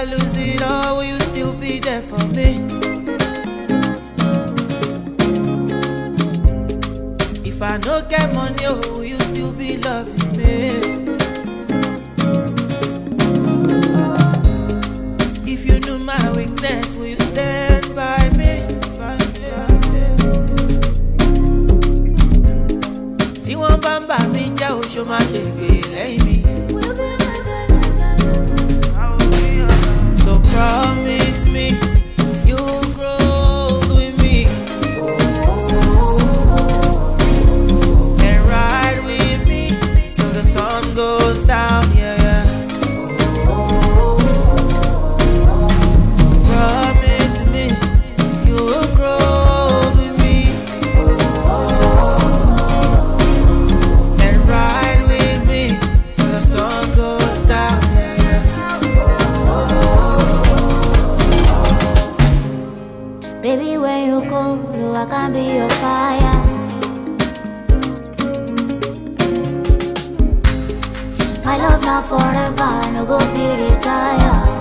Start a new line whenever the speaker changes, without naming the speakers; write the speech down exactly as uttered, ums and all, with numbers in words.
I lose it all, will you still be there for me? If I no get money, oh, will you still be loving me? If you knew my weakness, will you stand by me? See one bamba mi ja o show ma shege lẹ́yìn mi. So promise me you'll grow with me and ride with me till the sun goes down, yeah, yeah. Promise me you'll grow with me and ride with me till the sun goes down, yeah, yeah.
Baby, when you go, I can be your fire. My love now forever, no go be retire.